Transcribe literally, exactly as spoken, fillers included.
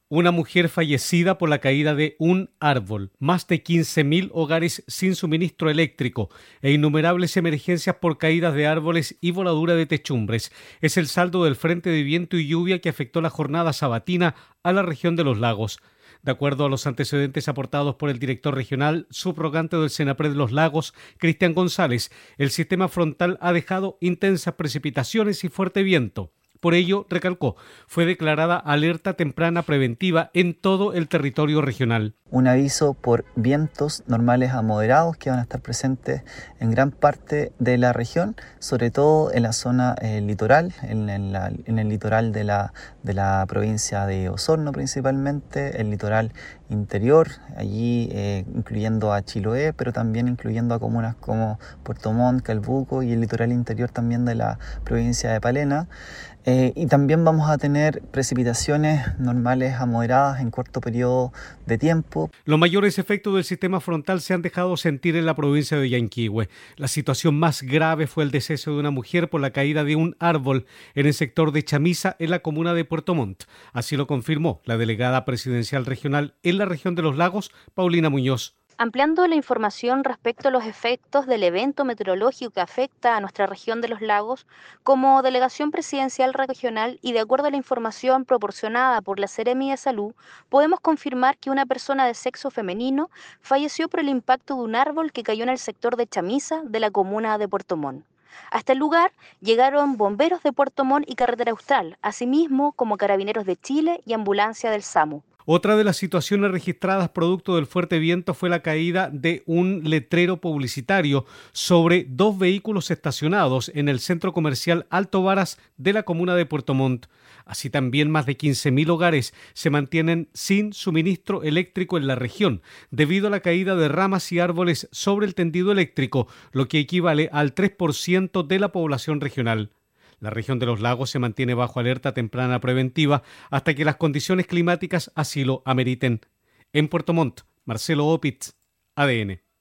Una mujer fallecida por la caída de un árbol, más de quince mil hogares sin suministro eléctrico e innumerables emergencias por caídas de árboles y voladura de techumbres. Es el saldo del frente de viento y lluvia que afectó la jornada sabatina a la región de los lagos. De acuerdo a los antecedentes aportados por el director regional subrogante del Senapred de los Lagos, Cristian González, el sistema frontal ha dejado intensas precipitaciones y fuerte viento. Por ello, recalcó, fue declarada alerta temprana preventiva en todo el territorio regional. Un aviso por vientos normales a moderados que van a estar presentes en gran parte de la región, sobre todo en la zona eh, litoral, en, en, la, en el litoral de la, de la provincia de Osorno principalmente, el litoral interior, allí eh, incluyendo a Chiloé, pero también incluyendo a comunas como Puerto Montt, Calbuco y el litoral interior también de la provincia de Palena. Eh, y también vamos a tener precipitaciones normales a moderadas en corto periodo de tiempo. Los mayores efectos del sistema frontal se han dejado sentir en la provincia de Yanquihue. La situación más grave fue el deceso de una mujer por la caída de un árbol en el sector de Chamisa, en la comuna de Puerto Montt. Así lo confirmó la delegada presidencial regional en la región de los lagos, Paulina Muñoz. Ampliando la información respecto a los efectos del evento meteorológico que afecta a nuestra región de los lagos, como delegación presidencial regional y de acuerdo a la información proporcionada por la Seremi de Salud, podemos confirmar que una persona de sexo femenino falleció por el impacto de un árbol que cayó en el sector de Chamisa de la comuna de Puerto Montt. Hasta el lugar llegaron bomberos de Puerto Montt y Carretera Austral, asimismo como Carabineros de Chile y ambulancia del SAMU. Otra de las situaciones registradas producto del fuerte viento fue la caída de un letrero publicitario sobre dos vehículos estacionados en el centro comercial Alto Varas de la comuna de Puerto Montt. Así también más de quince mil hogares se mantienen sin suministro eléctrico en la región debido a la caída de ramas y árboles sobre el tendido eléctrico, lo que equivale al tres por ciento de la población regional. La región de los lagos se mantiene bajo alerta temprana preventiva hasta que las condiciones climáticas así lo ameriten. En Puerto Montt, Marcelo Opitz, A D N.